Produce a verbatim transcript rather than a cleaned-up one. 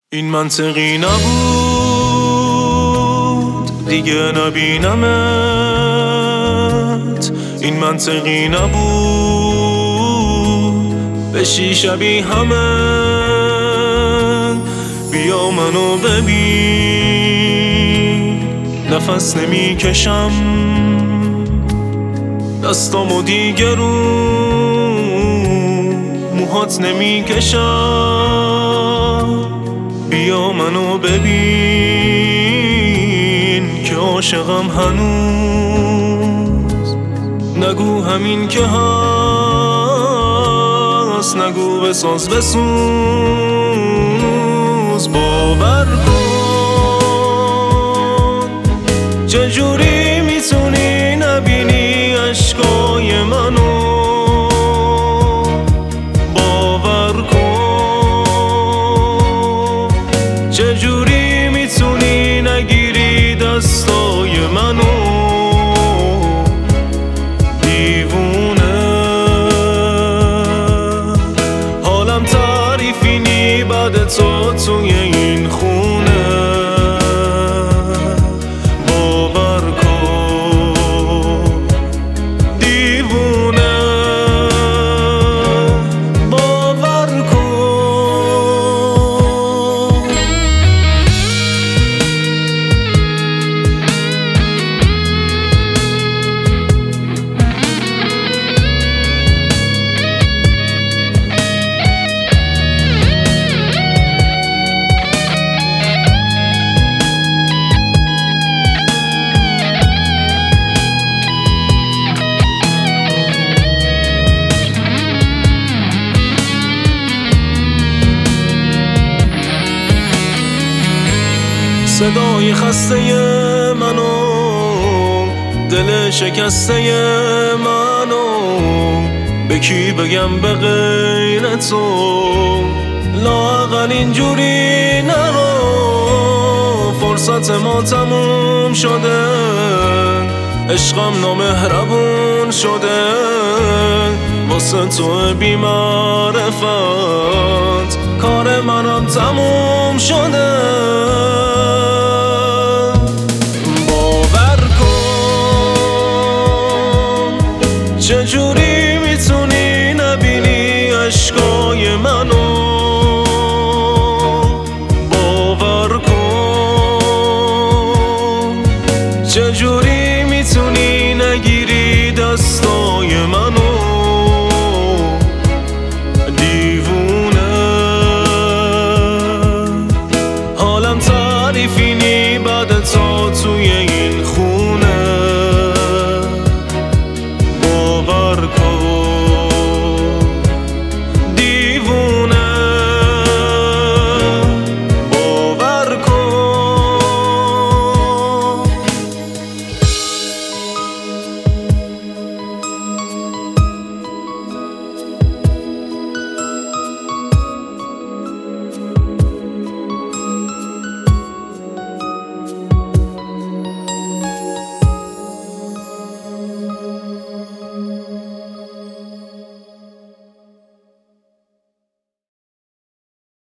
این منطقی نبود دیگه نبینمت، این منطقی نبود بشی شبیه همه. بیا منو ببین نفس نمی کشم، دستامو دیگه رو موهات نمی کشم. بیا منو ببین که عاشقم هنوز، نگو همین که هست، نگو بساز بسوز. باور کن چجوری میتونی نبینی عشقای منو، چجوری میتونی نگیری دستای منو. دیوونه حالم تعریفی نی بعد تو توی این خونه. باور کن دیوونه، باور کن. صدای خسته منو، دل شکسته منو، به کی بگم به غیر تو؟ لااقل اینجوری نرو، فرصت ما تموم شده، عشقم نامهربون شده، واسه تو بی معرفت کار منم تموم شده. چجوری میتونی نبینی عشقای منو،